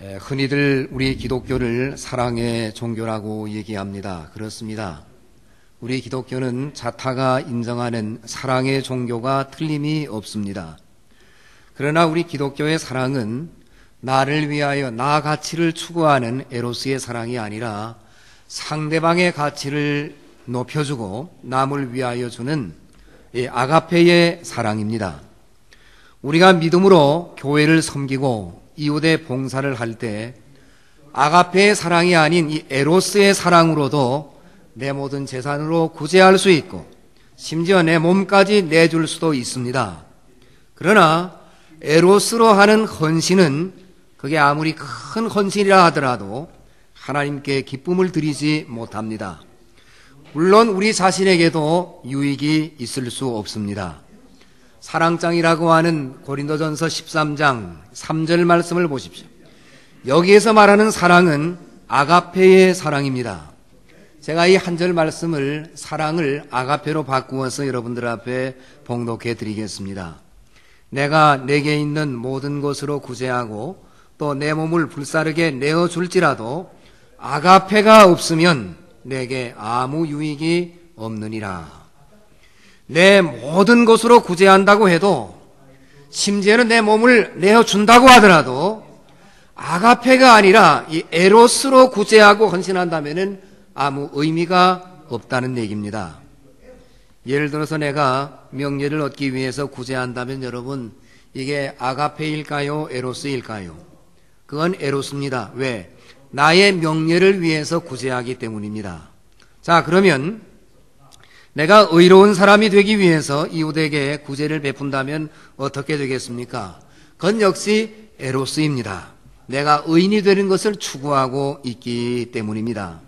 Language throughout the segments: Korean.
흔히들 우리 기독교를 사랑의 종교라고 얘기합니다. 그렇습니다. 우리 기독교는 자타가 인정하는 사랑의 종교가 틀림이 없습니다. 그러나 우리 기독교의 사랑은 나를 위하여 나 가치를 추구하는 에로스의 사랑이 아니라 상대방의 가치를 높여주고 남을 위하여 주는 아가페의 사랑입니다. 우리가 믿음으로 교회를 섬기고 이웃의 봉사를 할 때 아가페의 사랑이 아닌 이 에로스의 사랑으로도 내 모든 재산으로 구제할 수 있고 심지어 내 몸까지 내줄 수도 있습니다. 그러나 에로스로 하는 헌신은 그게 아무리 큰 헌신이라 하더라도 하나님께 기쁨을 드리지 못합니다. 물론 우리 자신에게도 유익이 있을 수 없습니다. 사랑장이라고 하는 고린도전서 13장 3절 말씀을 보십시오. 여기에서 말하는 사랑은 아가페의 사랑입니다. 제가 이 한 절 말씀을 사랑을 아가페로 바꾸어서 여러분들 앞에 봉독해 드리겠습니다. 내가 내게 있는 모든 것으로 구제하고 또 내 몸을 불사르게 내어줄지라도 아가페가 없으면 내게 아무 유익이 없느니라. 내 모든 것으로 구제한다고 해도 심지어는 내 몸을 내어준다고 하더라도 아가페가 아니라 이 에로스로 구제하고 헌신한다면 아무 의미가 없다는 얘기입니다. 예를 들어서 내가 명예를 얻기 위해서 구제한다면 여러분 이게 아가페일까요? 에로스일까요? 그건 에로스입니다. 왜? 나의 명예를 위해서 구제하기 때문입니다. 자, 그러면 내가 의로운 사람이 되기 위해서 이웃에게 구제를 베푼다면 어떻게 되겠습니까? 그건 역시 에로스입니다. 내가 의인이 되는 것을 추구하고 있기 때문입니다.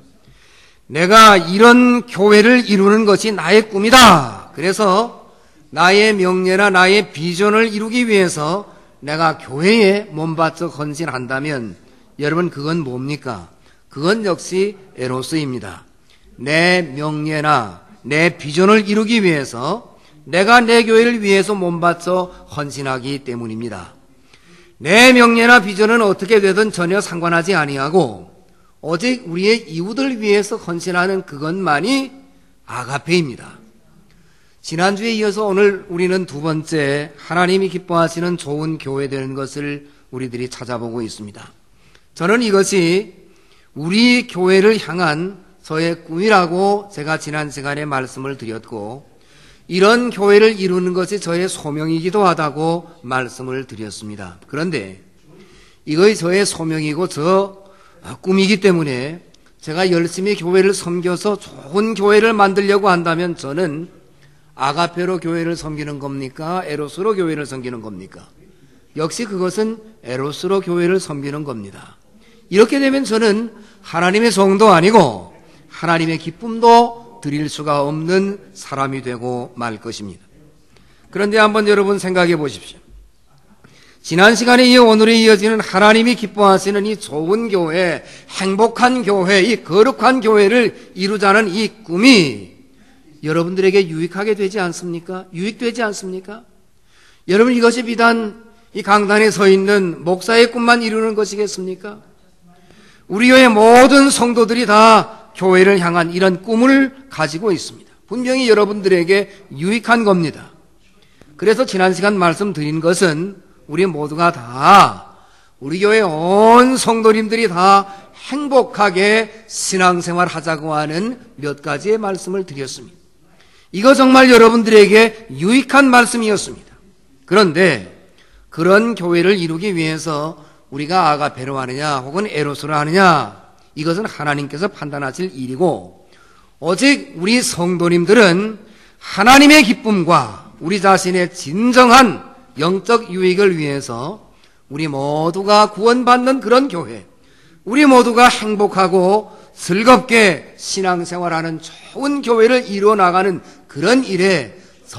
내가 이런 교회를 이루는 것이 나의 꿈이다. 그래서 나의 명예나 나의 비전을 이루기 위해서 내가 교회에 몸바쳐 헌신한다면 여러분 그건 뭡니까? 그건 역시 에로스입니다. 내 명예나 내 비전을 이루기 위해서 내가 내 교회를 위해서 몸바쳐 헌신하기 때문입니다. 내 명예나 비전은 어떻게 되든 전혀 상관하지 아니하고 오직 우리의 이웃을 위해서 헌신하는 그것만이 아가페입니다. 지난주에 이어서 오늘 우리는 두 번째 하나님이 기뻐하시는 좋은 교회 되는 것을 우리들이 찾아보고 있습니다. 저는 이것이 우리 교회를 향한 저의 꿈이라고 제가 지난 시간에 말씀을 드렸고 이런 교회를 이루는 것이 저의 소명이기도 하다고 말씀을 드렸습니다. 그런데 이것이 저의 소명이고 저 꿈이기 때문에 제가 열심히 교회를 섬겨서 좋은 교회를 만들려고 한다면 저는 아가페로 교회를 섬기는 겁니까? 에로스로 교회를 섬기는 겁니까? 역시 그것은 에로스로 교회를 섬기는 겁니다. 이렇게 되면 저는 하나님의 성도 아니고 하나님의 기쁨도 드릴 수가 없는 사람이 되고 말 것입니다. 그런데 한번 여러분 생각해 보십시오. 지난 시간에 이어 오늘에 이어지는 하나님이 기뻐하시는 이 좋은 교회, 행복한 교회, 이 거룩한 교회를 이루자는 이 꿈이 여러분들에게 유익하게 되지 않습니까? 유익되지 않습니까? 여러분 이것이 비단 이 강단에 서 있는 목사의 꿈만 이루는 것이겠습니까? 우리 교회 모든 성도들이 다 교회를 향한 이런 꿈을 가지고 있습니다. 분명히 여러분들에게 유익한 겁니다. 그래서 지난 시간 말씀드린 것은 우리 모두가 다 우리 교회 온 성도님들이 다 행복하게 신앙생활 하자고 하는 몇 가지의 말씀을 드렸습니다. 이거 정말 여러분들에게 유익한 말씀이었습니다. 그런데 그런 교회를 이루기 위해서 우리가 아가페로 하느냐 혹은 에로스로 하느냐 이것은 하나님께서 판단하실 일이고 오직 우리 성도님들은 하나님의 기쁨과 우리 자신의 진정한 영적 유익을 위해서 우리 모두가 구원받는 그런 교회, 우리 모두가 행복하고 즐겁게 신앙생활하는 좋은 교회를 이루어나가는 그런 일에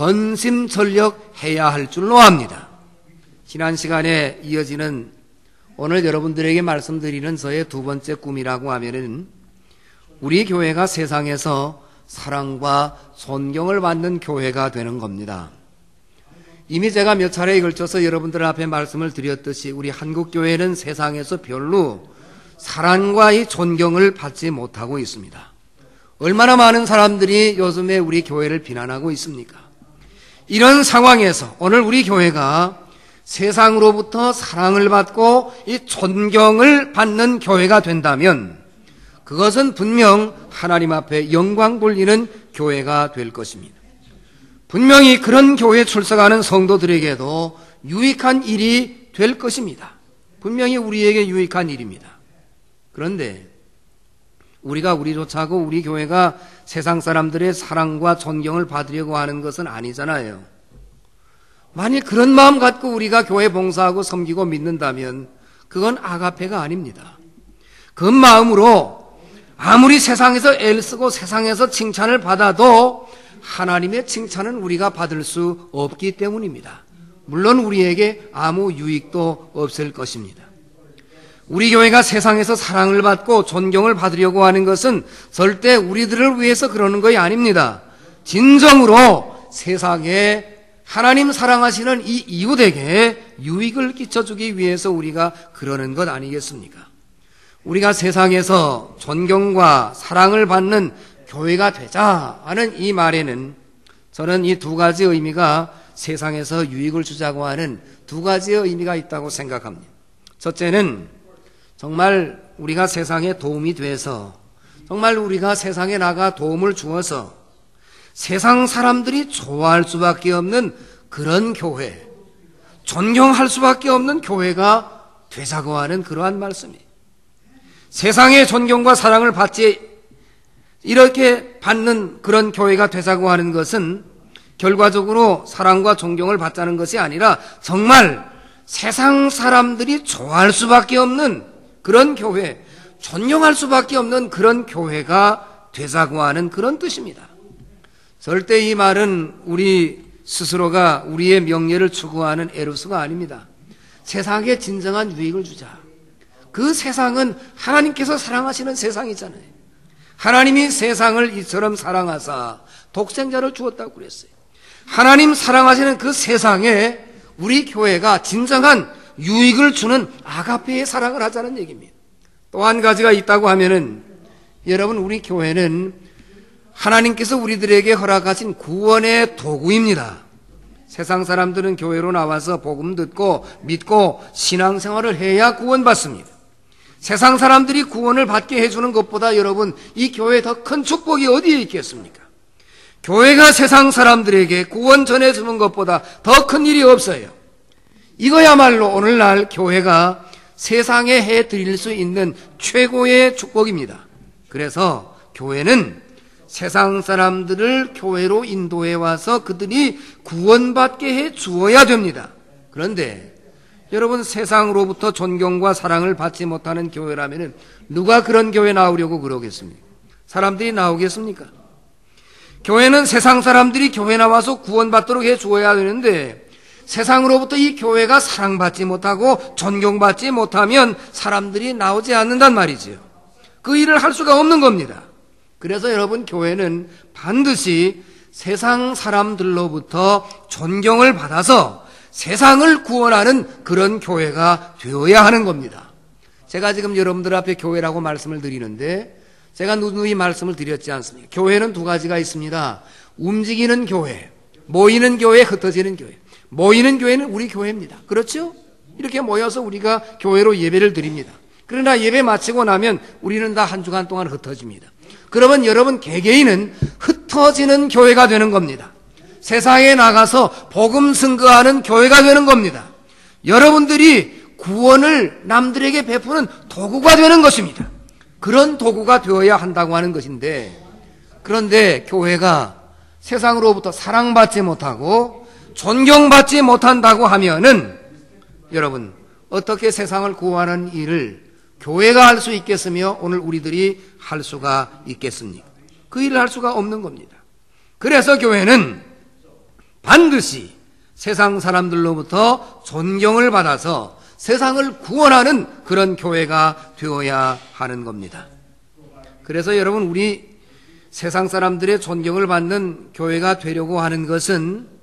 전심전력해야 할 줄로 압니다. 지난 시간에 이어지는 오늘 여러분들에게 말씀드리는 저의 두 번째 꿈이라고 하면은 우리 교회가 세상에서 사랑과 존경을 받는 교회가 되는 겁니다. 이미 제가 몇 차례에 걸쳐서 여러분들 앞에 말씀을 드렸듯이 우리 한국교회는 세상에서 별로 사랑과 이 존경을 받지 못하고 있습니다. 얼마나 많은 사람들이 요즘에 우리 교회를 비난하고 있습니까? 이런 상황에서 오늘 우리 교회가 세상으로부터 사랑을 받고 이 존경을 받는 교회가 된다면 그것은 분명 하나님 앞에 영광 돌리는 교회가 될 것입니다. 분명히 그런 교회에 출석하는 성도들에게도 유익한 일이 될 것입니다. 분명히 우리에게 유익한 일입니다. 그런데 우리가 우리조차고 우리 교회가 세상 사람들의 사랑과 존경을 받으려고 하는 것은 아니잖아요. 만일 그런 마음 갖고 우리가 교회 봉사하고 섬기고 믿는다면 그건 아가페가 아닙니다. 그 마음으로 아무리 세상에서 애쓰고 세상에서 칭찬을 받아도 하나님의 칭찬은 우리가 받을 수 없기 때문입니다. 물론 우리에게 아무 유익도 없을 것입니다. 우리 교회가 세상에서 사랑을 받고 존경을 받으려고 하는 것은 절대 우리들을 위해서 그러는 것이 아닙니다. 진정으로 세상에 하나님 사랑하시는 이 이웃에게 유익을 끼쳐주기 위해서 우리가 그러는 것 아니겠습니까? 우리가 세상에서 존경과 사랑을 받는 교회가 되자 하는 이 말에는 저는 이 두 가지 의미가 세상에서 유익을 주자고 하는 두 가지의 의미가 있다고 생각합니다. 첫째는 정말 우리가 세상에 도움이 돼서 정말 우리가 세상에 나가 도움을 주어서 세상 사람들이 좋아할 수밖에 없는 그런 교회, 존경할 수밖에 없는 교회가 되자고 하는 그러한 말씀이에요. 세상의 존경과 사랑을 이렇게 받는 그런 교회가 되자고 하는 것은 결과적으로 사랑과 존경을 받자는 것이 아니라 정말 세상 사람들이 좋아할 수밖에 없는 그런 교회, 존경할 수밖에 없는 그런 교회가 되자고 하는 그런 뜻입니다. 절대 이 말은 우리 스스로가 우리의 명예를 추구하는 에루스가 아닙니다. 세상에 진정한 유익을 주자. 그 세상은 하나님께서 사랑하시는 세상이잖아요. 하나님이 세상을 이처럼 사랑하사 독생자를 주었다고 그랬어요. 하나님 사랑하시는 그 세상에 우리 교회가 진정한 유익을 주는 아가페의 사랑을 하자는 얘기입니다. 또 한 가지가 있다고 하면은 여러분 우리 교회는 하나님께서 우리들에게 허락하신 구원의 도구입니다. 세상 사람들은 교회로 나와서 복음 듣고 믿고 신앙생활을 해야 구원받습니다. 세상 사람들이 구원을 받게 해주는 것보다 여러분 이 교회에 더 큰 축복이 어디에 있겠습니까? 교회가 세상 사람들에게 구원 전해주는 것보다 더 큰 일이 없어요. 이거야말로 오늘날 교회가 세상에 해드릴 수 있는 최고의 축복입니다. 그래서 교회는 세상 사람들을 교회로 인도해 와서 그들이 구원받게 해 주어야 됩니다. 그런데 여러분 세상으로부터 존경과 사랑을 받지 못하는 교회라면 누가 그런 교회 나오려고 그러겠습니까? 사람들이 나오겠습니까? 교회는 세상 사람들이 교회 나와서 구원받도록 해 주어야 되는데 세상으로부터 이 교회가 사랑받지 못하고 존경받지 못하면 사람들이 나오지 않는단 말이지요. 그 일을 할 수가 없는 겁니다. 그래서 여러분 교회는 반드시 세상 사람들로부터 존경을 받아서 세상을 구원하는 그런 교회가 되어야 하는 겁니다. 제가 지금 여러분들 앞에 교회라고 말씀을 드리는데 제가 누누이 말씀을 드렸지 않습니까? 교회는 두 가지가 있습니다. 움직이는 교회, 모이는 교회, 흩어지는 교회. 모이는 교회는 우리 교회입니다. 그렇죠? 이렇게 모여서 우리가 교회로 예배를 드립니다. 그러나 예배 마치고 나면 우리는 다 한 주간 동안 흩어집니다. 그러면 여러분 개개인은 흩어지는 교회가 되는 겁니다. 세상에 나가서 복음 증거하는 교회가 되는 겁니다. 여러분들이 구원을 남들에게 베푸는 도구가 되는 것입니다. 그런 도구가 되어야 한다고 하는 것인데 그런데 교회가 세상으로부터 사랑받지 못하고 존경받지 못한다고 하면은 여러분 어떻게 세상을 구원하는 일을 교회가 할 수 있겠으며 오늘 우리들이 할 수가 있겠습니까? 그 일을 할 수가 없는 겁니다. 그래서 교회는 반드시 세상 사람들로부터 존경을 받아서 세상을 구원하는 그런 교회가 되어야 하는 겁니다. 그래서 여러분 우리 세상 사람들의 존경을 받는 교회가 되려고 하는 것은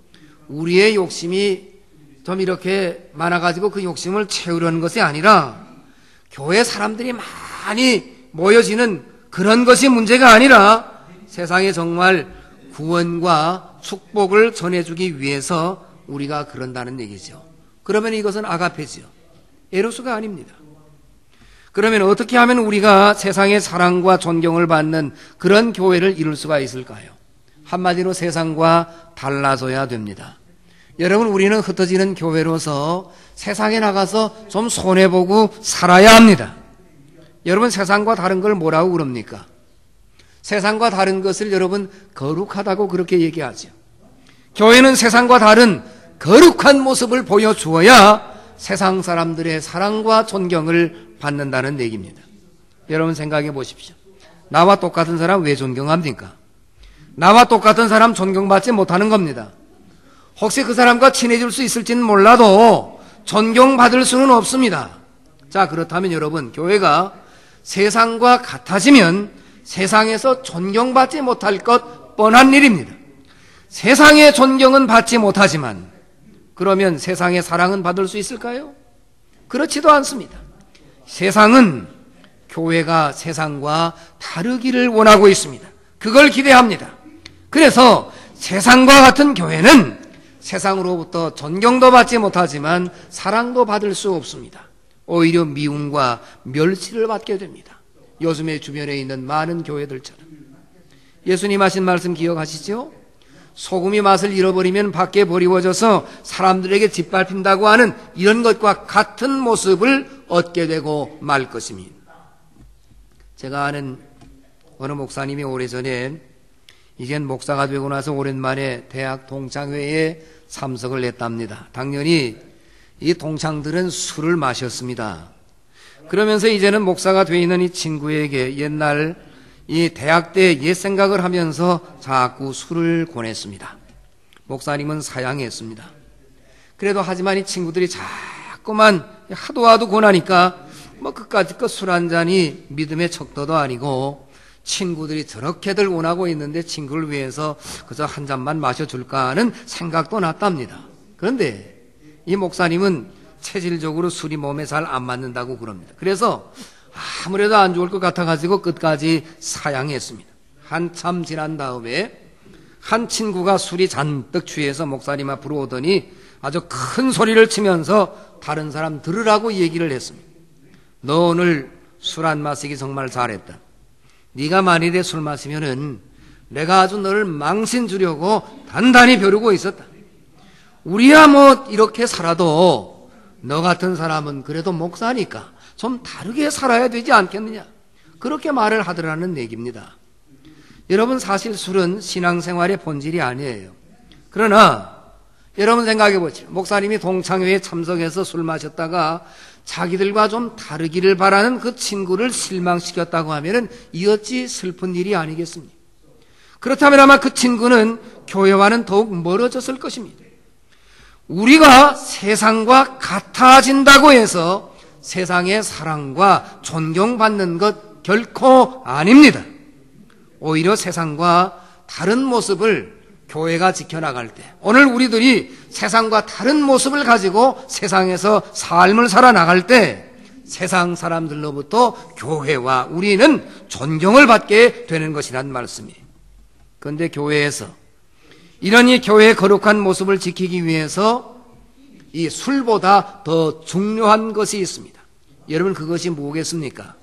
우리의 욕심이 좀 이렇게 많아가지고 그 욕심을 채우려는 것이 아니라 교회 사람들이 많이 모여지는 그런 것이 문제가 아니라 세상에 정말 구원과 축복을 전해주기 위해서 우리가 그런다는 얘기죠. 그러면 이것은 아가페지요. 에로스가 아닙니다. 그러면 어떻게 하면 우리가 세상의 사랑과 존경을 받는 그런 교회를 이룰 수가 있을까요? 한마디로 세상과 달라져야 됩니다. 여러분, 우리는 흩어지는 교회로서 세상에 나가서 좀 손해보고 살아야 합니다. 여러분, 세상과 다른 걸 뭐라고 그럽니까? 세상과 다른 것을 여러분 거룩하다고 그렇게 얘기하죠. 교회는 세상과 다른 거룩한 모습을 보여주어야 세상 사람들의 사랑과 존경을 받는다는 얘기입니다. 여러분 생각해 보십시오. 나와 똑같은 사람 왜 존경합니까? 나와 똑같은 사람 존경받지 못하는 겁니다. 혹시 그 사람과 친해질 수 있을지는 몰라도 존경받을 수는 없습니다. 자, 그렇다면 여러분, 교회가 세상과 같아지면 세상에서 존경받지 못할 것 뻔한 일입니다. 세상의 존경은 받지 못하지만 그러면 세상의 사랑은 받을 수 있을까요? 그렇지도 않습니다. 세상은 교회가 세상과 다르기를 원하고 있습니다. 그걸 기대합니다. 그래서 세상과 같은 교회는 세상으로부터 존경도 받지 못하지만 사랑도 받을 수 없습니다. 오히려 미움과 멸시를 받게 됩니다. 요즘에 주변에 있는 많은 교회들처럼. 예수님 하신 말씀 기억하시죠? 소금이 맛을 잃어버리면 밖에 버리워져서 사람들에게 짓밟힌다고 하는 이런 것과 같은 모습을 얻게 되고 말 것입니다. 제가 아는 어느 목사님이 오래전에 이젠 목사가 되고 나서 오랜만에 대학 동창회에 참석을 했답니다. 당연히 이 동창들은 술을 마셨습니다. 그러면서 이제는 목사가 되어 있는 이 친구에게 옛날 이 대학 때 옛 생각을 하면서 자꾸 술을 권했습니다. 목사님은 사양했습니다. 그래도 하지만 이 친구들이 자꾸만 하도 권하니까 뭐 그까짓 술 한 잔이 믿음의 척도도 아니고 친구들이 저렇게들 원하고 있는데 친구를 위해서 그저 한 잔만 마셔줄까 하는 생각도 났답니다. 그런데 이 목사님은 체질적으로 술이 몸에 잘 안 맞는다고 그럽니다. 그래서 아무래도 안 좋을 것 같아가지고 끝까지 사양했습니다. 한참 지난 다음에 한 친구가 술이 잔뜩 취해서 목사님 앞으로 오더니 아주 큰 소리를 치면서 다른 사람 들으라고 얘기를 했습니다. 너 오늘 술 안 마시기 정말 잘했다. 네가 만일에 술 마시면은 내가 아주 너를 망신 주려고 단단히 벼르고 있었다. 우리야 뭐 이렇게 살아도 너 같은 사람은 그래도 목사니까 좀 다르게 살아야 되지 않겠느냐. 그렇게 말을 하더라는 얘기입니다. 여러분, 사실 술은 신앙생활의 본질이 아니에요. 그러나 여러분 생각해 보시죠. 목사님이 동창회에 참석해서 술 마셨다가 자기들과 좀 다르기를 바라는 그 친구를 실망시켰다고 하면은 이 어찌 슬픈 일이 아니겠습니까? 그렇다면 아마 그 친구는 교회와는 더욱 멀어졌을 것입니다. 우리가 세상과 같아진다고 해서 세상의 사랑과 존경받는 것 결코 아닙니다. 오히려 세상과 다른 모습을 교회가 지켜나갈 때, 오늘 우리들이 세상과 다른 모습을 가지고 세상에서 삶을 살아나갈 때 세상 사람들로부터 교회와 우리는 존경을 받게 되는 것이란 말씀이에요. 그런데 교회에서 이런 이 교회의 거룩한 모습을 지키기 위해서 이 술보다 더 중요한 것이 있습니다. 여러분, 그것이 뭐겠습니까?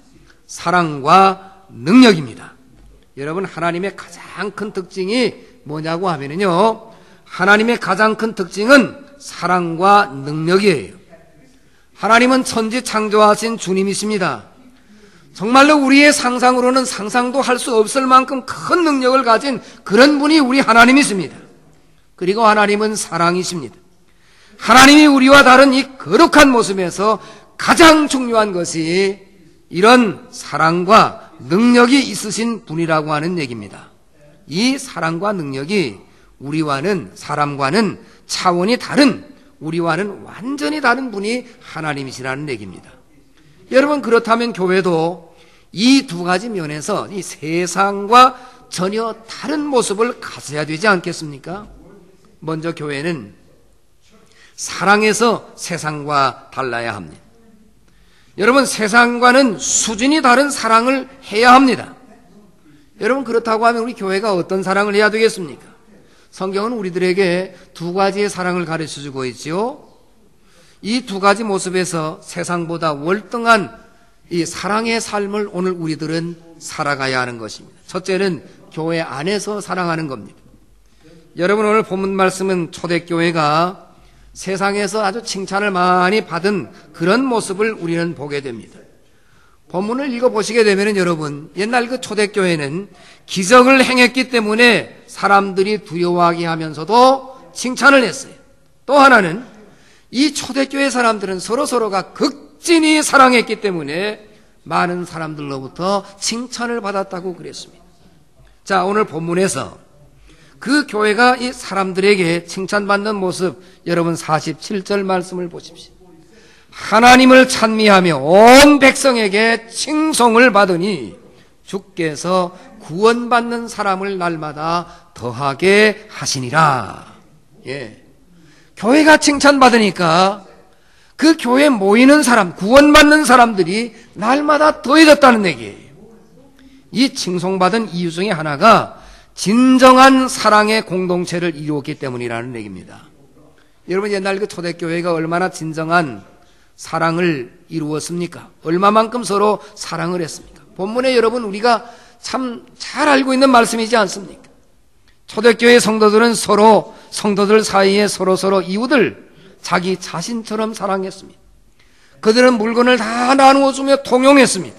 사랑과 능력입니다. 여러분, 하나님의 가장 큰 특징이 뭐냐고 하면은요, 하나님의 가장 큰 특징은 사랑과 능력이에요. 하나님은 천지 창조하신 주님이십니다. 정말로 우리의 상상으로는 상상도 할 수 없을 만큼 큰 능력을 가진 그런 분이 우리 하나님이십니다. 그리고 하나님은 사랑이십니다. 하나님이 우리와 다른 이 거룩한 모습에서 가장 중요한 것이 이런 사랑과 능력이 있으신 분이라고 하는 얘기입니다. 이 사랑과 능력이 우리와는, 사람과는 차원이 다른, 우리와는 완전히 다른 분이 하나님이시라는 얘기입니다. 여러분, 그렇다면 교회도 이 두 가지 면에서 이 세상과 전혀 다른 모습을 가져야 되지 않겠습니까? 먼저 교회는 사랑에서 세상과 달라야 합니다. 여러분, 세상과는 수준이 다른 사랑을 해야 합니다. 여러분, 그렇다고 하면 우리 교회가 어떤 사랑을 해야 되겠습니까? 성경은 우리들에게 두 가지의 사랑을 가르쳐주고 있지요. 이 두 가지 모습에서 세상보다 월등한 이 사랑의 삶을 오늘 우리들은 살아가야 하는 것입니다. 첫째는 교회 안에서 사랑하는 겁니다. 여러분, 오늘 본문 말씀은 초대교회가 세상에서 아주 칭찬을 많이 받은 그런 모습을 우리는 보게 됩니다. 본문을 읽어보시게 되면 여러분, 옛날 그 초대교회는 기적을 행했기 때문에 사람들이 두려워하게 하면서도 칭찬을 했어요. 또 하나는 이 초대교회 사람들은 서로서로가 극진히 사랑했기 때문에 많은 사람들로부터 칭찬을 받았다고 그랬습니다. 자, 오늘 본문에서 그 교회가 이 사람들에게 칭찬받는 모습, 여러분 47절 말씀을 보십시오. 하나님을 찬미하며 온 백성에게 칭송을 받으니 주께서 구원받는 사람을 날마다 더하게 하시니라. 예. 교회가 칭찬받으니까 그 교회에 모이는 사람, 구원받는 사람들이 날마다 더해졌다는 얘기예요. 이 칭송받은 이유 중에 하나가 진정한 사랑의 공동체를 이루었기 때문이라는 얘기입니다. 여러분, 옛날 그 초대교회가 얼마나 진정한 사랑을 이루었습니까? 얼마만큼 서로 사랑을 했습니까? 본문에 여러분, 우리가 참 잘 알고 있는 말씀이지 않습니까? 초대교회 성도들은 서로, 성도들 사이에 서로서로 이웃을 자기 자신처럼 사랑했습니다. 그들은 물건을 다 나누어주며 통용했습니다.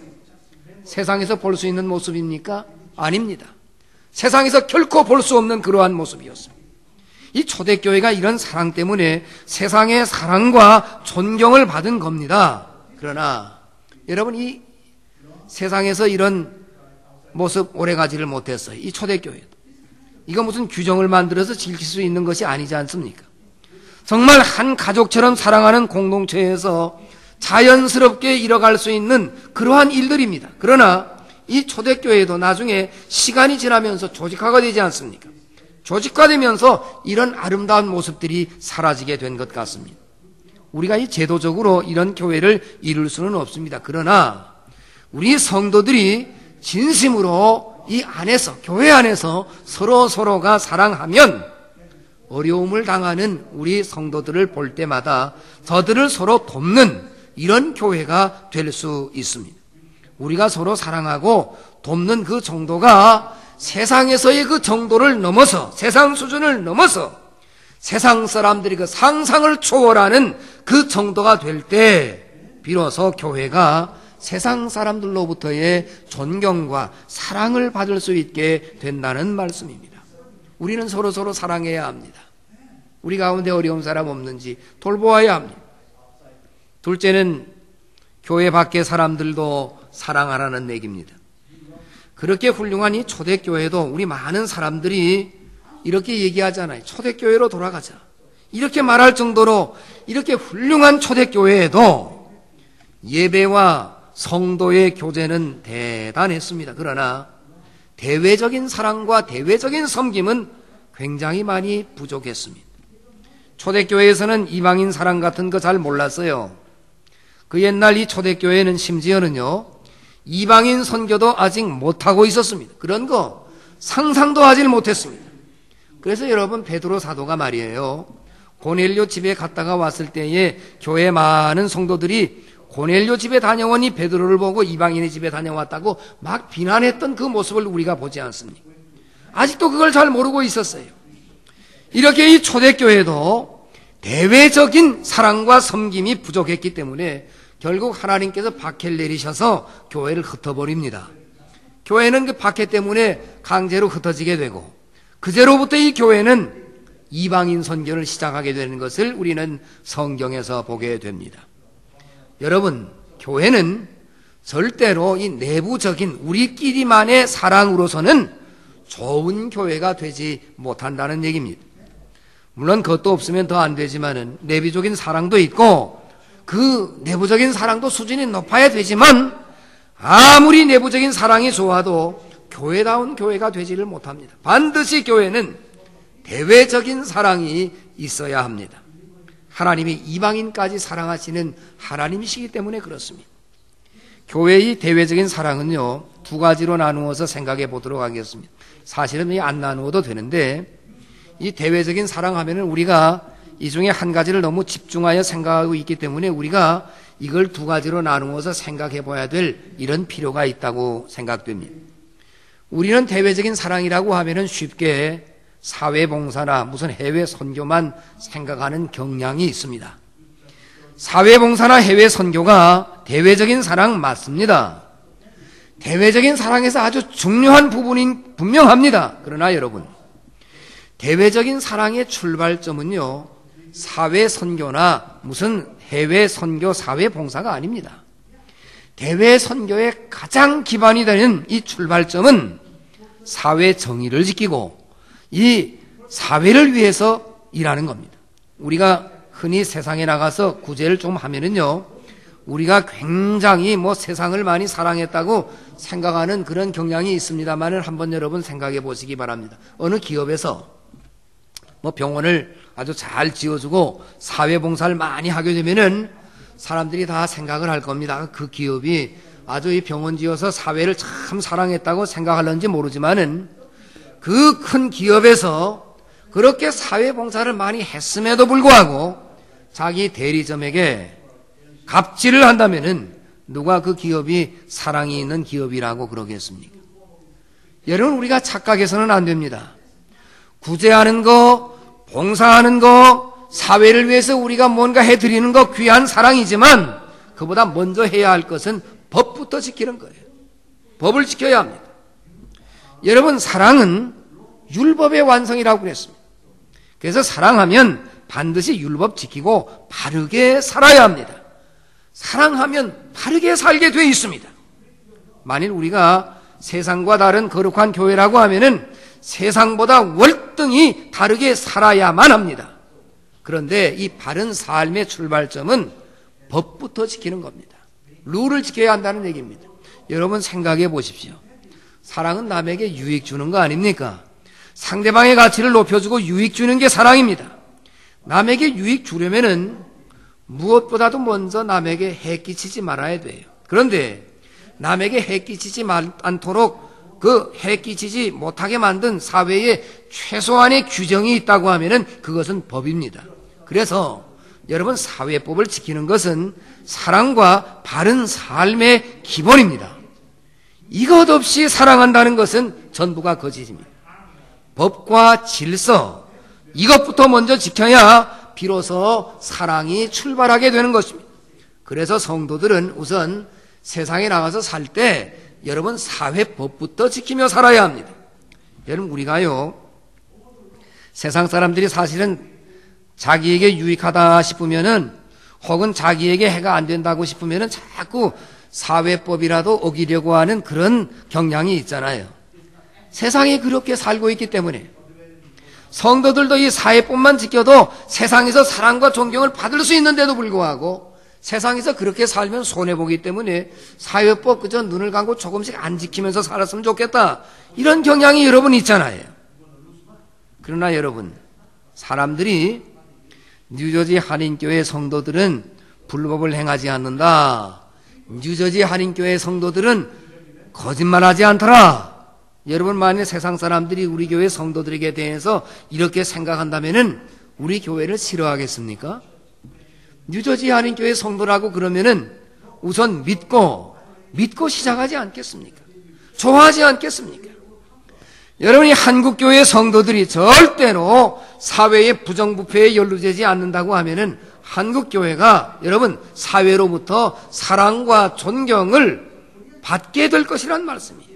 세상에서 볼 수 있는 모습입니까? 아닙니다. 세상에서 결코 볼 수 없는 그러한 모습이었습니다. 이 초대교회가 이런 사랑 때문에 세상의 사랑과 존경을 받은 겁니다. 그러나 여러분, 이 세상에서 이런 모습 오래가지를 못했어요. 이 초대교회도. 이거 무슨 규정을 만들어서 지킬 수 있는 것이 아니지 않습니까? 정말 한 가족처럼 사랑하는 공동체에서 자연스럽게 이뤄갈 수 있는 그러한 일들입니다. 그러나 이 초대교회도 나중에 시간이 지나면서 조직화가 되지 않습니까? 조직화되면서 이런 아름다운 모습들이 사라지게 된 것 같습니다. 우리가 이 제도적으로 이런 교회를 이룰 수는 없습니다. 그러나 우리 성도들이 진심으로 이 안에서, 교회 안에서 서로가 사랑하면 어려움을 당하는 우리 성도들을 볼 때마다 저들을 서로 돕는 이런 교회가 될 수 있습니다. 우리가 서로 사랑하고 돕는 그 정도가 세상에서의 그 정도를 넘어서, 세상 수준을 넘어서 세상 사람들이 그 상상을 초월하는 그 정도가 될 때 비로소 교회가 세상 사람들로부터의 존경과 사랑을 받을 수 있게 된다는 말씀입니다. 우리는 서로서로 사랑해야 합니다. 우리 가운데 어려운 사람 없는지 돌보아야 합니다. 둘째는 교회 밖의 사람들도 사랑하라는 얘기입니다. 그렇게 훌륭한 이 초대교회도 우리 많은 사람들이 이렇게 얘기하잖아요. 초대교회로 돌아가자. 이렇게 말할 정도로 이렇게 훌륭한 초대교회에도 예배와 성도의 교제는 대단했습니다. 그러나 대외적인 사랑과 대외적인 섬김은 굉장히 많이 부족했습니다. 초대교회에서는 이방인 사랑 같은 거 잘 몰랐어요. 그 옛날 이 초대교회는 심지어는요, 이방인 선교도 아직 못하고 있었습니다. 그런 거 상상도 하지 못했습니다. 그래서 여러분, 베드로 사도가 말이에요, 고넬료 집에 갔다가 왔을 때에 교회 많은 성도들이 고넬료 집에 다녀오니 베드로를 보고 이방인의 집에 다녀왔다고 막 비난했던 그 모습을 우리가 보지 않습니까? 아직도 그걸 잘 모르고 있었어요. 이렇게 이 초대교회도 대외적인 사랑과 섬김이 부족했기 때문에 결국 하나님께서 박해를 내리셔서 교회를 흩어버립니다. 교회는 그 박해 때문에 강제로 흩어지게 되고, 그제로부터 이 교회는 이방인 선교를 시작하게 되는 것을 우리는 성경에서 보게 됩니다. 여러분, 교회는 절대로 이 내부적인 우리끼리만의 사랑으로서는 좋은 교회가 되지 못한다는 얘기입니다. 물론 그것도 없으면 더 안 되지만은 내부적인 사랑도 있고 그 내부적인 사랑도 수준이 높아야 되지만, 아무리 내부적인 사랑이 좋아도 교회다운 교회가 되지를 못합니다. 반드시 교회는 대외적인 사랑이 있어야 합니다. 하나님이 이방인까지 사랑하시는 하나님이시기 때문에 그렇습니다. 교회의 대외적인 사랑은요, 두 가지로 나누어서 생각해 보도록 하겠습니다. 사실은 안 나누어도 되는데, 이 대외적인 사랑하면은 우리가 이 중에 한 가지를 너무 집중하여 생각하고 있기 때문에 우리가 이걸 두 가지로 나누어서 생각해 봐야 될 이런 필요가 있다고 생각됩니다. 우리는 대외적인 사랑이라고 하면은 쉽게 사회봉사나 무슨 해외 선교만 생각하는 경향이 있습니다. 사회봉사나 해외 선교가 대외적인 사랑 맞습니다. 대외적인 사랑에서 아주 중요한 부분이 분명합니다. 그러나 여러분, 대외적인 사랑의 출발점은요, 사회 선교나 무슨 해외 선교, 사회 봉사가 아닙니다. 대외 선교의 가장 기반이 되는 이 출발점은 사회 정의를 지키고 이 사회를 위해서 일하는 겁니다. 우리가 흔히 세상에 나가서 구제를 좀 하면은요, 우리가 굉장히 세상을 많이 사랑했다고 생각하는 그런 경향이 있습니다만은 한번 여러분 생각해 보시기 바랍니다. 어느 기업에서 병원을 아주 잘 지어주고 사회봉사를 많이 하게 되면은 사람들이 다 생각을 할 겁니다. 그 기업이 아주 이 병원 지어서 사회를 참 사랑했다고 생각하는지 모르지만은 그 큰 기업에서 그렇게 사회봉사를 많이 했음에도 불구하고 자기 대리점에게 갑질을 한다면은 누가 그 기업이 사랑이 있는 기업이라고 그러겠습니까? 여러분, 우리가 착각해서는 안 됩니다. 구제하는 거, 봉사하는 거, 사회를 위해서 우리가 뭔가 해드리는 거 귀한 사랑이지만 그보다 먼저 해야 할 것은 법부터 지키는 거예요. 법을 지켜야 합니다. 여러분, 사랑은 율법의 완성이라고 그랬습니다. 그래서 사랑하면 반드시 율법 지키고 바르게 살아야 합니다. 사랑하면 바르게 살게 돼 있습니다. 만일 우리가 세상과 다른 거룩한 교회라고 하면은 세상보다 월등히 다르게 살아야만 합니다. 그런데 이 바른 삶의 출발점은 법부터 지키는 겁니다. 룰을 지켜야 한다는 얘기입니다. 여러분 생각해 보십시오. 사랑은 남에게 유익 주는 거 아닙니까? 상대방의 가치를 높여주고 유익 주는 게 사랑입니다. 남에게 유익 주려면은 무엇보다도 먼저 남에게 해 끼치지 말아야 돼요. 그런데 남에게 해 끼치지 않도록 그 해 끼치지 못하게 만든 사회에 최소한의 규정이 있다고 하면은 그것은 법입니다. 그래서 여러분, 사회법을 지키는 것은 사랑과 바른 삶의 기본입니다. 이것 없이 사랑한다는 것은 전부가 거짓입니다. 법과 질서, 이것부터 먼저 지켜야 비로소 사랑이 출발하게 되는 것입니다. 그래서 성도들은 우선 세상에 나가서 살 때 여러분 사회법부터 지키며 살아야 합니다. 여러분, 우리가요, 세상 사람들이 사실은 자기에게 유익하다 싶으면은 혹은 자기에게 해가 안 된다고 싶으면은 자꾸 사회법이라도 어기려고 하는 그런 경향이 있잖아요. 세상이 그렇게 살고 있기 때문에 성도들도 이 사회법만 지켜도 세상에서 사랑과 존경을 받을 수 있는데도 불구하고 세상에서 그렇게 살면 손해보기 때문에 사회법 그저 눈을 감고 조금씩 안 지키면서 살았으면 좋겠다, 이런 경향이 여러분 있잖아요. 그러나 여러분, 사람들이 뉴저지 한인교회 성도들은 불법을 행하지 않는다, 뉴저지 한인교회 성도들은 거짓말하지 않더라, 여러분 만일 세상 사람들이 우리 교회 성도들에게 대해서 이렇게 생각한다면은 우리 교회를 싫어하겠습니까? 뉴저지 한인교회 성도라고 그러면은 우선 믿고 시작하지 않겠습니까? 좋아하지 않겠습니까? 여러분이 한국교회 성도들이 절대로 사회의 부정부패에 연루되지 않는다고 하면은 한국교회가 여러분 사회로부터 사랑과 존경을 받게 될 것이란 말씀이에요.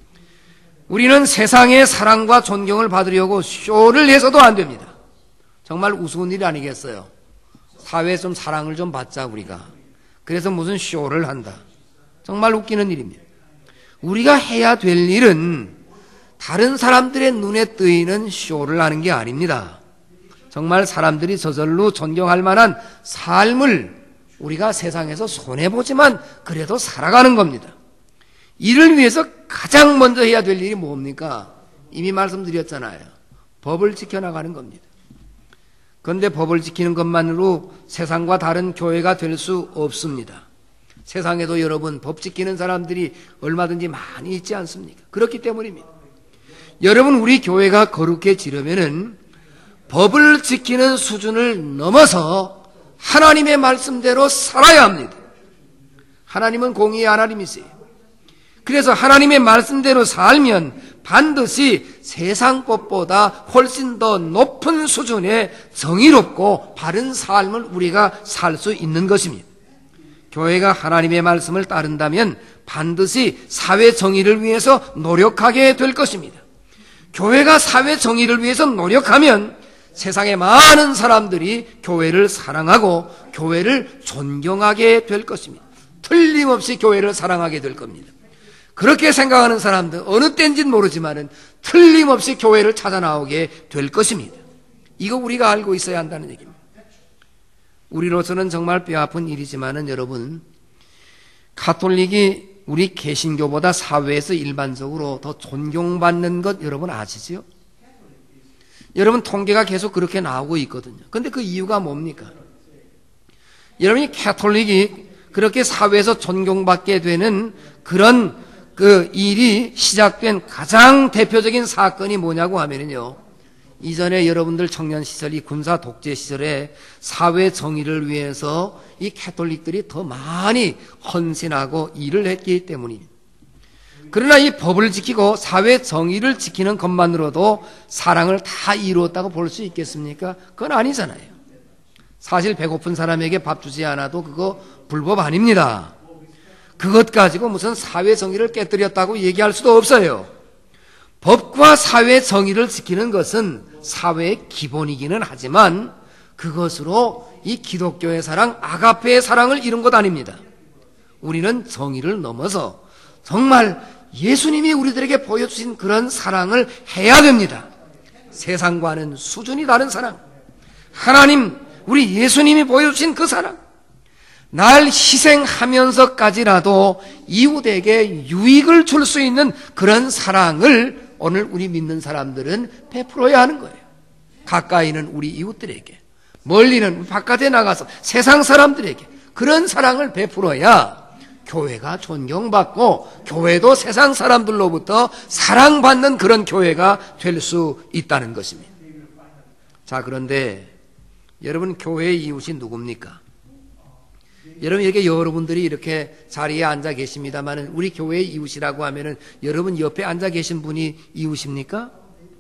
우리는 세상의 사랑과 존경을 받으려고 쇼를 해서도 안 됩니다. 정말 우스운 일 아니겠어요? 사회에 좀 사랑을 좀 받자 우리가. 그래서 무슨 쇼를 한다. 정말 웃기는 일입니다. 우리가 해야 될 일은 다른 사람들의 눈에 뜨이는 쇼를 하는 게 아닙니다. 정말 사람들이 저절로 존경할 만한 삶을 우리가 세상에서 손해보지만 그래도 살아가는 겁니다. 이를 위해서 가장 먼저 해야 될 일이 뭡니까? 이미 말씀드렸잖아요. 법을 지켜나가는 겁니다. 그런데 법을 지키는 것만으로 세상과 다른 교회가 될 수 없습니다. 세상에도 여러분 법 지키는 사람들이 얼마든지 많이 있지 않습니까? 그렇기 때문입니다. 여러분, 우리 교회가 거룩해지려면은 법을 지키는 수준을 넘어서 하나님의 말씀대로 살아야 합니다. 하나님은 공의의 하나님이세요. 그래서 하나님의 말씀대로 살면 반드시 세상 것보다 훨씬 더 높은 수준의 정의롭고 바른 삶을 우리가 살 수 있는 것입니다. 교회가 하나님의 말씀을 따른다면 반드시 사회 정의를 위해서 노력하게 될 것입니다. 교회가 사회 정의를 위해서 노력하면 세상의 많은 사람들이 교회를 사랑하고 교회를 존경하게 될 것입니다. 틀림없이 교회를 사랑하게 될 겁니다. 그렇게 생각하는 사람들 어느 때인지는 모르지만은 틀림없이 교회를 찾아 나오게 될 것입니다. 이거 우리가 알고 있어야 한다는 얘기입니다. 우리로서는 정말 뼈아픈 일이지만은 여러분, 가톨릭이 우리 개신교보다 사회에서 일반적으로 더 존경받는 것 여러분 아시지요? 여러분, 통계가 계속 그렇게 나오고 있거든요. 근데 그 이유가 뭡니까? 여러분이 가톨릭이 그렇게 사회에서 존경받게 되는 그런 그 일이 시작된 가장 대표적인 사건이 뭐냐고 하면은요, 이전에 여러분들 청년 시절, 이 군사 독재 시절에 사회 정의를 위해서 이 가톨릭들이 더 많이 헌신하고 일을 했기 때문입니다. 그러나 이 법을 지키고 사회 정의를 지키는 것만으로도 사랑을 다 이루었다고 볼 수 있겠습니까? 그건 아니잖아요. 사실 배고픈 사람에게 밥 주지 않아도 그거 불법 아닙니다. 그것 가지고 무슨 사회 정의를 깨뜨렸다고 얘기할 수도 없어요. 법과 사회 정의를 지키는 것은 사회의 기본이기는 하지만 그것으로 이 기독교의 사랑, 아가페의 사랑을 이룬 것 아닙니다. 우리는 정의를 넘어서 정말 예수님이 우리들에게 보여주신 그런 사랑을 해야 됩니다. 세상과는 수준이 다른 사랑, 하나님, 우리 예수님이 보여주신 그 사랑, 날 희생하면서까지라도 이웃에게 유익을 줄 수 있는 그런 사랑을 오늘 우리 믿는 사람들은 베풀어야 하는 거예요. 가까이는 우리 이웃들에게, 멀리는 바깥에 나가서 세상 사람들에게 그런 사랑을 베풀어야 교회가 존경받고 교회도 세상 사람들로부터 사랑받는 그런 교회가 될 수 있다는 것입니다. 자, 그런데 여러분, 교회의 이웃이 누굽니까? 여러분, 이렇게 여러분들이 이렇게 자리에 앉아 계십니다만 우리 교회의 이웃이라고 하면은 여러분 옆에 앉아 계신 분이 이웃입니까?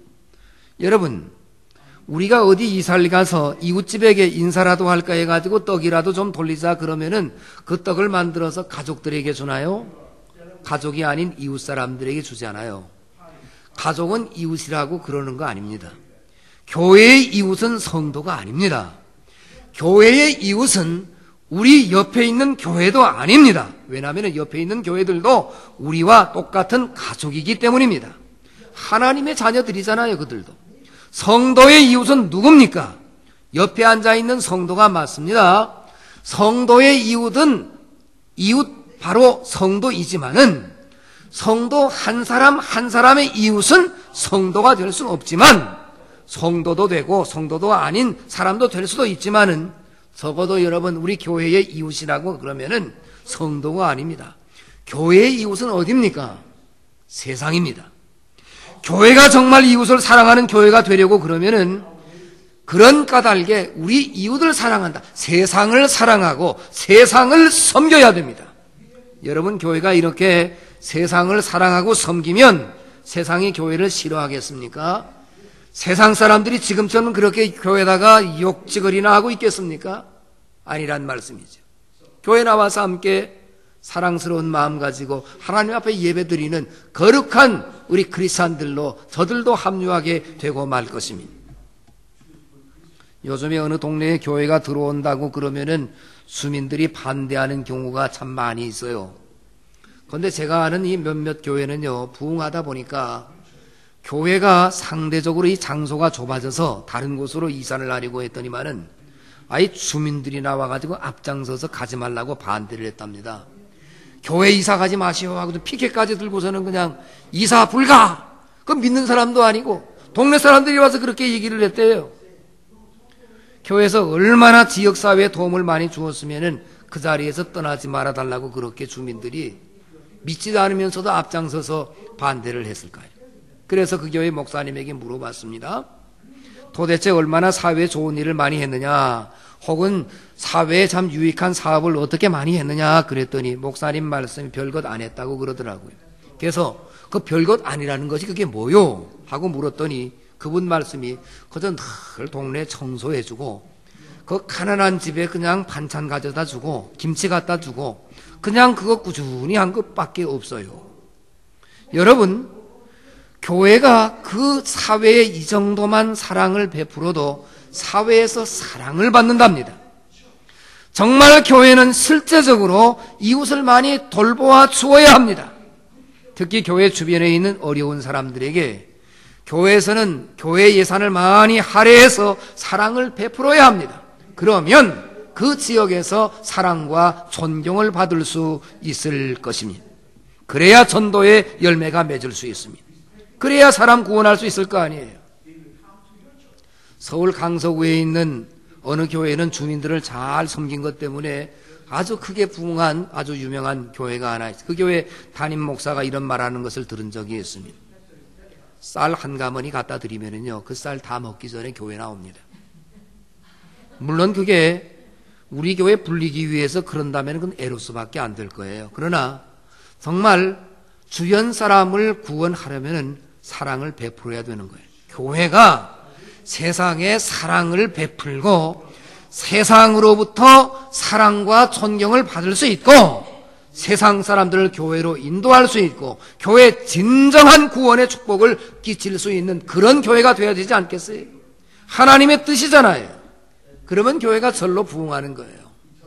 여러분, 우리가 어디 이사를 가서 이웃집에게 인사라도 할까 해가지고 떡이라도 좀 돌리자 그러면은 그 떡을 만들어서 가족들에게 주나요? 가족이 아닌 이웃 사람들에게 주지 않아요. 가족은 이웃이라고 그러는 거 아닙니다. 교회의 이웃은 성도가 아닙니다. 교회의 이웃은 우리 옆에 있는 교회도 아닙니다. 왜냐하면 옆에 있는 교회들도 우리와 똑같은 가족이기 때문입니다. 하나님의 자녀들이잖아요, 그들도. 성도의 이웃은 누굽니까? 옆에 앉아있는 성도가 맞습니다. 성도의 이웃은 이웃 바로 성도이지만은 성도 한 사람 한 사람의 이웃은 성도가 될 수는 없지만 성도도 되고 성도도 아닌 사람도 될 수도 있지만은 적어도 여러분 우리 교회의 이웃이라고 그러면은 성도가 아닙니다. 교회의 이웃은 어디입니까? 세상입니다. 교회가 정말 이웃을 사랑하는 교회가 되려고 그러면은 그런 까닭에 우리 이웃을 사랑한다. 세상을 사랑하고 세상을 섬겨야 됩니다. 여러분, 교회가 이렇게 세상을 사랑하고 섬기면 세상이 교회를 싫어하겠습니까? 세상 사람들이 지금처럼 그렇게 교회에다가 욕지거리나 하고 있겠습니까? 아니란 말씀이죠. 교회 나와서 함께 사랑스러운 마음 가지고 하나님 앞에 예배드리는 거룩한 우리 크리스찬들로 저들도 합류하게 되고 말 것입니다. 요즘에 어느 동네에 교회가 들어온다고 그러면은 주민들이 반대하는 경우가 참 많이 있어요. 그런데 제가 아는 이 몇몇 교회는요, 부흥하다 보니까 교회가 상대적으로 이 장소가 좁아져서 다른 곳으로 이사를 하려고 했더니만은 아예 주민들이 나와가지고 앞장서서 가지 말라고 반대를 했답니다. 교회 이사 가지 마시오 하고도 피켓까지 들고서는 그냥 이사 불가! 그 믿는 사람도 아니고 동네 사람들이 와서 그렇게 얘기를 했대요. 교회에서 얼마나 지역사회에 도움을 많이 주었으면은 그 자리에서 떠나지 말아달라고 그렇게 주민들이 믿지도 않으면서도 앞장서서 반대를 했을까요? 그래서 그 교회 목사님에게 물어봤습니다. 도대체 얼마나 사회에 좋은 일을 많이 했느냐, 혹은 사회에 참 유익한 사업을 어떻게 많이 했느냐 그랬더니 목사님 말씀이 별것 안 했다고 그러더라고요. 그래서 그 별것 아니라는 것이 그게 뭐요? 하고 물었더니 그분 말씀이 그저 늘 동네 청소해주고 그 가난한 집에 그냥 반찬 가져다 주고 김치 갖다 주고 그냥 그거 꾸준히 한 것밖에 없어요. 여러분, 교회가 그 사회에 이 정도만 사랑을 베풀어도 사회에서 사랑을 받는답니다. 정말 교회는 실제적으로 이웃을 많이 돌보아 주어야 합니다. 특히 교회 주변에 있는 어려운 사람들에게 교회에서는 교회 예산을 많이 할애해서 사랑을 베풀어야 합니다. 그러면 그 지역에서 사랑과 존경을 받을 수 있을 것입니다. 그래야 전도의 열매가 맺을 수 있습니다. 그래야 사람 구원할 수 있을 거 아니에요. 서울 강서구에 있는 어느 교회는 주민들을 잘 섬긴 것 때문에 아주 크게 부흥한 아주 유명한 교회가 하나 있어요. 그 교회 담임 목사가 이런 말하는 것을 들은 적이 있습니다. 쌀 한 가마니 갖다 드리면은요, 그 쌀 다 먹기 전에 교회 나옵니다. 물론 그게 우리 교회 불리기 위해서 그런다면 그건 에로스밖에 안 될 거예요. 그러나 정말 주변 사람을 구원하려면 사랑을 베풀어야 되는 거예요. 교회가 세상에 사랑을 베풀고 세상으로부터 사랑과 존경을 받을 수 있고 세상 사람들을 교회로 인도할 수 있고 교회 진정한 구원의 축복을 끼칠 수 있는 그런 교회가 되어야 되지 않겠어요? 하나님의 뜻이잖아요. 그러면 교회가 절로 부흥하는 거예요.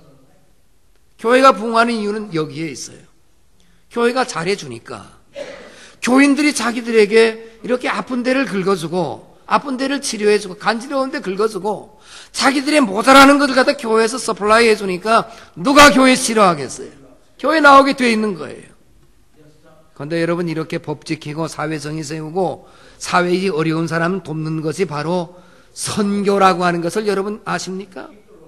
교회가 부흥하는 이유는 여기에 있어요. 교회가 잘해주니까 교인들이 자기들에게 이렇게 아픈 데를 긁어주고 아픈 데를 치료해주고 간지러운 데 긁어주고 자기들의 모자라는 것을 갖다 교회에서 서플라이 해주니까 누가 교회 싫어하겠어요? 교회 나오게 돼 있는 거예요. 그런데 여러분, 이렇게 법 지키고 사회정의 세우고 사회의 어려운 사람 돕는 것이 바로 선교라고 하는 것을 여러분 아십니까?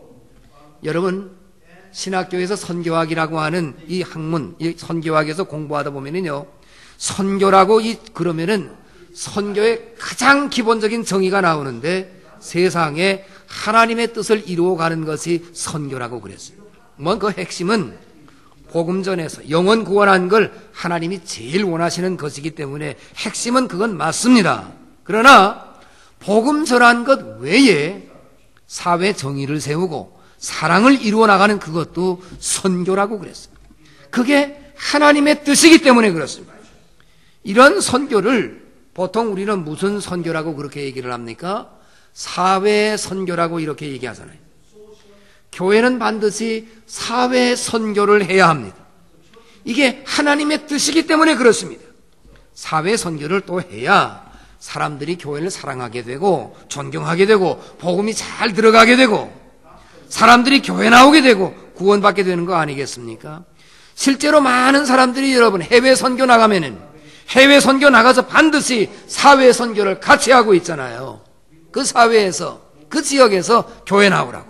여러분, 신학교에서 선교학이라고 하는 이 학문, 이 선교학에서 공부하다 보면은요, 선교라고 그러면은 선교의 가장 기본적인 정의가 나오는데 세상에 하나님의 뜻을 이루어가는 것이 선교라고 그랬어요. 그 핵심은 복음 전에서 영혼 구원한 걸 하나님이 제일 원하시는 것이기 때문에 핵심은 그건 맞습니다. 그러나 복음 전한 것 외에 사회 정의를 세우고 사랑을 이루어 나가는 그것도 선교라고 그랬어요. 그게 하나님의 뜻이기 때문에 그렇습니다. 이런 선교를 보통 우리는 무슨 선교라고 그렇게 얘기를 합니까? 사회 선교라고 이렇게 얘기하잖아요. 교회는 반드시 사회 선교를 해야 합니다. 이게 하나님의 뜻이기 때문에 그렇습니다. 사회 선교를 또 해야 사람들이 교회를 사랑하게 되고 존경하게 되고 복음이 잘 들어가게 되고 사람들이 교회 나오게 되고 구원받게 되는 거 아니겠습니까? 실제로 많은 사람들이 여러분 해외 선교 나가면은 해외 선교 나가서 반드시 사회 선교를 같이 하고 있잖아요. 그 사회에서 그 지역에서 교회 나오라고.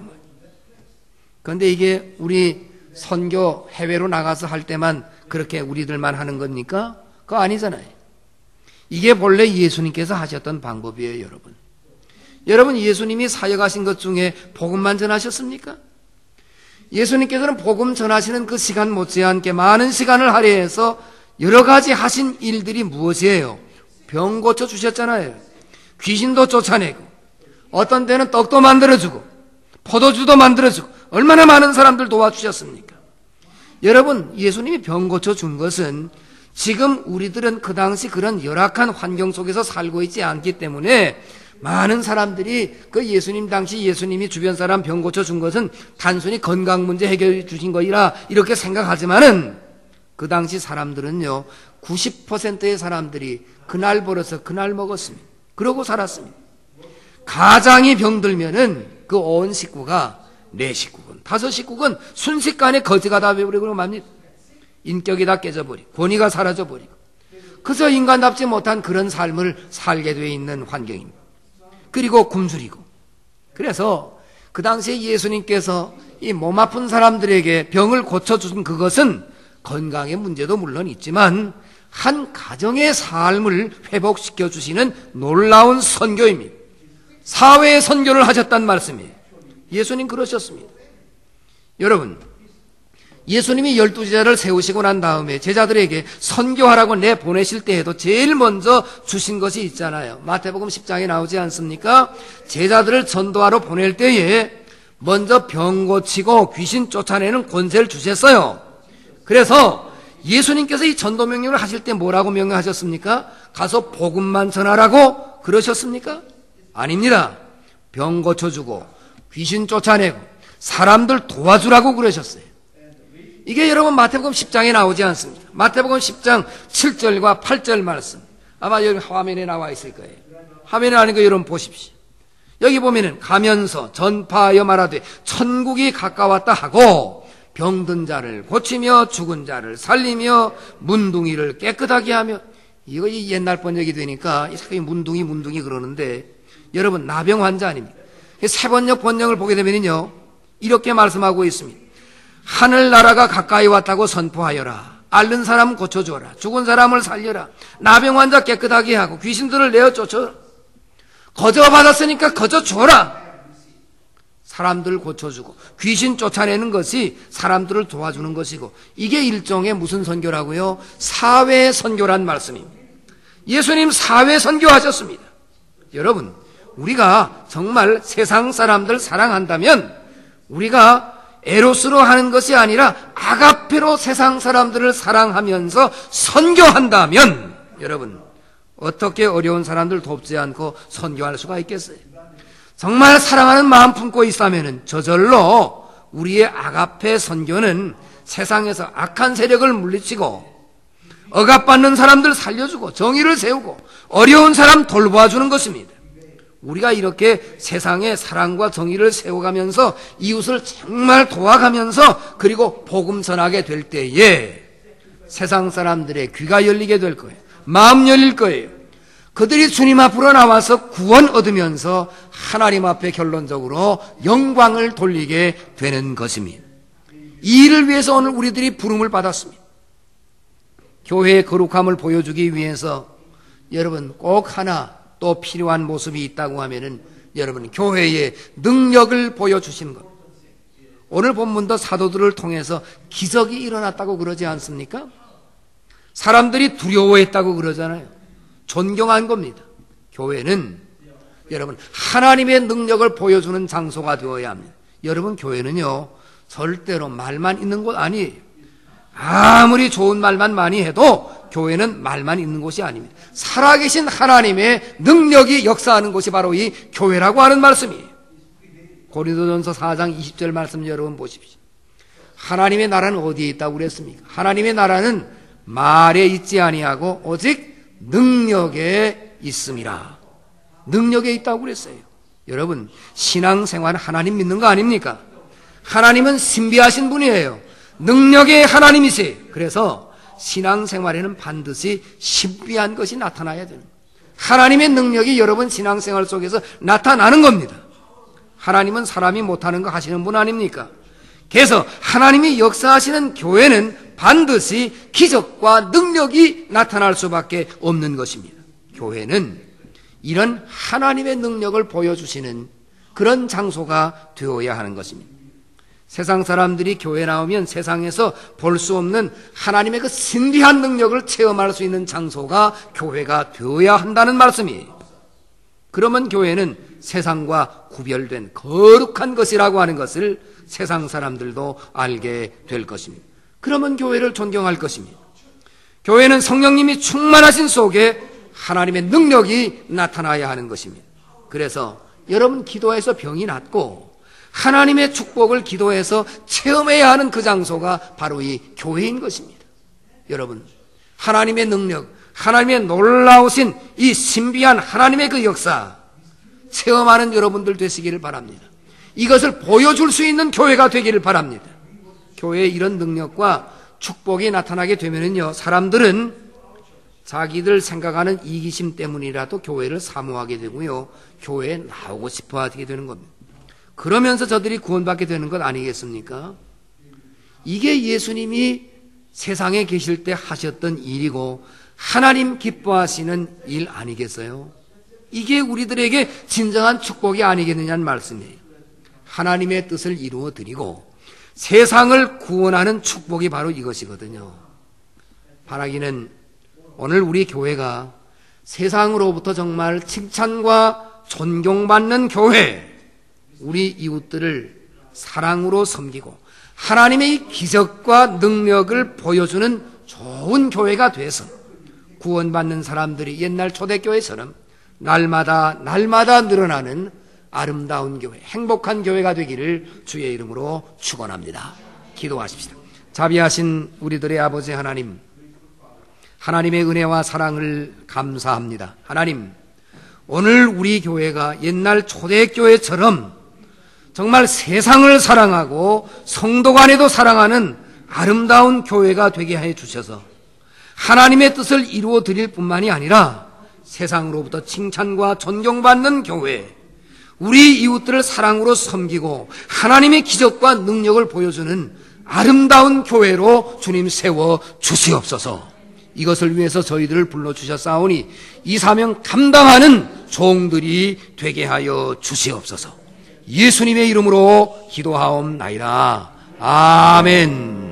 그런데 이게 우리 선교 해외로 나가서 할 때만 그렇게 우리들만 하는 겁니까? 그거 아니잖아요. 이게 본래 예수님께서 하셨던 방법이에요, 여러분. 여러분, 예수님이 사역하신 것 중에 복음만 전하셨습니까? 예수님께서는 복음 전하시는 그 시간 못지않게 많은 시간을 할애해서 여러 가지 하신 일들이 무엇이에요? 병 고쳐 주셨잖아요. 귀신도 쫓아내고 어떤 데는 떡도 만들어주고 포도주도 만들어주고 얼마나 많은 사람들 도와주셨습니까? 여러분, 예수님이 병 고쳐준 것은 지금 우리들은 그 당시 그런 열악한 환경 속에서 살고 있지 않기 때문에 많은 사람들이 그 예수님 당시 예수님이 주변 사람 병 고쳐준 것은 단순히 건강 문제 해결해 주신 거이라 이렇게 생각하지만은 그 당시 사람들은요 90%의 사람들이 그날 벌어서 그날 먹었습니다. 그러고 살았습니다. 가장이 병들면은 그 온 식구가 4식구군 5식구군 순식간에 거지가 다 되어버리고 맙니다. 인격이 다 깨져버리고 권위가 사라져버리고 그저 인간답지 못한 그런 삶을 살게 되어 있는 환경입니다. 그리고 굶주리고. 그래서 그 당시에 예수님께서 이 몸 아픈 사람들에게 병을 고쳐준 그것은 건강의 문제도 물론 있지만 한 가정의 삶을 회복시켜 주시는 놀라운 선교입니다. 사회의 선교를 하셨단 말씀이에요. 예수님 그러셨습니다. 여러분, 예수님이 12제자를 세우시고 난 다음에 제자들에게 선교하라고 내보내실 때에도 제일 먼저 주신 것이 있잖아요. 마태복음 10장에 나오지 않습니까? 제자들을 전도하러 보낼 때에 먼저 병 고치고 귀신 쫓아내는 권세를 주셨어요. 그래서 예수님께서 이 전도 명령을 하실 때 뭐라고 명령하셨습니까? 가서 복음만 전하라고 그러셨습니까? 아닙니다. 병 고쳐주고 귀신 쫓아내고 사람들 도와주라고 그러셨어요. 이게 여러분 마태복음 10장에 나오지 않습니까? 마태복음 10장 7절과 8절 말씀. 아마 여기 화면에 나와 있을 거예요. 화면에 나오는 거 여러분 보십시오. 여기 보면은 가면서 전파하여 말하되 천국이 가까웠다 하고 병든 자를 고치며 죽은 자를 살리며 문둥이를 깨끗하게 하며. 이거 옛날 번역이 되니까 이 문둥이 그러는데 여러분 나병 환자 아닙니까? 세번역 번역을 보게 되면요 이렇게 말씀하고 있습니다. 하늘나라가 가까이 왔다고 선포하여라. 앓는 사람 고쳐줘라. 죽은 사람을 살려라. 나병 환자 깨끗하게 하고 귀신들을 내어 쫓아라. 거저 받았으니까 거저 줘라. 사람들 고쳐주고 귀신 쫓아내는 것이 사람들을 도와주는 것이고 이게 일종의 무슨 선교라고요? 사회 선교란 말씀입니다. 예수님 사회 선교하셨습니다. 여러분, 우리가 정말 세상 사람들 사랑한다면 우리가 에로스로 하는 것이 아니라 아가페로 세상 사람들을 사랑하면서 선교한다면 여러분 어떻게 어려운 사람들 돕지 않고 선교할 수가 있겠어요? 정말 사랑하는 마음 품고 있다면 저절로 우리의 아가페 선교는 세상에서 악한 세력을 물리치고 억압받는 사람들 살려주고 정의를 세우고 어려운 사람 돌보아주는 것입니다. 우리가 이렇게 세상에 사랑과 정의를 세워가면서 이웃을 정말 도와가면서 그리고 복음 전하게 될 때에 세상 사람들의 귀가 열리게 될 거예요. 마음 열릴 거예요. 그들이 주님 앞으로 나와서 구원 얻으면서 하나님 앞에 결론적으로 영광을 돌리게 되는 것입니다. 이 일을 위해서 오늘 우리들이 부름을 받았습니다. 교회의 거룩함을 보여주기 위해서 여러분 꼭 하나 또 필요한 모습이 있다고 하면은 여러분 교회의 능력을 보여주시는 것. 오늘 본문도 사도들을 통해서 기적이 일어났다고 그러지 않습니까? 사람들이 두려워했다고 그러잖아요. 존경한 겁니다. 교회는 여러분 하나님의 능력을 보여주는 장소가 되어야 합니다. 여러분 교회는요 절대로 말만 있는 곳 아니에요. 아무리 좋은 말만 많이 해도 교회는 말만 있는 곳이 아닙니다. 살아계신 하나님의 능력이 역사하는 곳이 바로 이 교회라고 하는 말씀이에요. 고린도전서 4장 20절 말씀 여러분 보십시오. 하나님의 나라는 어디에 있다고 그랬습니까? 하나님의 나라는 말에 있지 아니하고 오직 능력에 있음이라. 능력에 있다고 그랬어요. 여러분 신앙생활은 하나님 믿는 거 아닙니까? 하나님은 신비하신 분이에요. 능력의 하나님이세요. 그래서 신앙생활에는 반드시 신비한 것이 나타나야 되는 거예요. 하나님의 능력이 여러분 신앙생활 속에서 나타나는 겁니다. 하나님은 사람이 못하는 거 하시는 분 아닙니까? 그래서 하나님이 역사하시는 교회는 반드시 기적과 능력이 나타날 수밖에 없는 것입니다. 교회는 이런 하나님의 능력을 보여주시는 그런 장소가 되어야 하는 것입니다. 세상 사람들이 교회 나오면 세상에서 볼 수 없는 하나님의 그 신비한 능력을 체험할 수 있는 장소가 교회가 되어야 한다는 말씀이에요. 그러면 교회는 세상과 구별된 거룩한 것이라고 하는 것을 세상 사람들도 알게 될 것입니다. 그러면 교회를 존경할 것입니다. 교회는 성령님이 충만하신 속에 하나님의 능력이 나타나야 하는 것입니다. 그래서 여러분 기도해서 병이 낫고 하나님의 축복을 기도해서 체험해야 하는 그 장소가 바로 이 교회인 것입니다. 여러분 하나님의 능력, 하나님의 놀라우신 이 신비한 하나님의 그 역사 체험하는 여러분들 되시기를 바랍니다. 이것을 보여줄 수 있는 교회가 되기를 바랍니다. 교회에 이런 능력과 축복이 나타나게 되면요 사람들은 자기들 생각하는 이기심 때문이라도 교회를 사모하게 되고요, 교회에 나오고 싶어 하게 되는 겁니다. 그러면서 저들이 구원받게 되는 것 아니겠습니까? 이게 예수님이 세상에 계실 때 하셨던 일이고 하나님 기뻐하시는 일 아니겠어요? 이게 우리들에게 진정한 축복이 아니겠느냐는 말씀이에요. 하나님의 뜻을 이루어 드리고 세상을 구원하는 축복이 바로 이것이거든요. 바라기는 오늘 우리 교회가 세상으로부터 정말 칭찬과 존경받는 교회, 우리 이웃들을 사랑으로 섬기고 하나님의 기적과 능력을 보여주는 좋은 교회가 돼서 구원받는 사람들이 옛날 초대교회처럼 날마다 늘어나는 아름다운 교회, 행복한 교회가 되기를 주의 이름으로 축원합니다. 기도하십시다. 자비하신 우리들의 아버지 하나님, 하나님의 은혜와 사랑을 감사합니다. 하나님, 오늘 우리 교회가 옛날 초대교회처럼 정말 세상을 사랑하고 성도 간에도 사랑하는 아름다운 교회가 되게 해 주셔서 하나님의 뜻을 이루어 드릴 뿐만이 아니라 세상으로부터 칭찬과 존경받는 교회, 우리 이웃들을 사랑으로 섬기고 하나님의 기적과 능력을 보여주는 아름다운 교회로 주님 세워 주시옵소서. 이것을 위해서 저희들을 불러주셨사오니 이 사명 감당하는 종들이 되게 하여 주시옵소서. 예수님의 이름으로 기도하옵나이다. 아멘.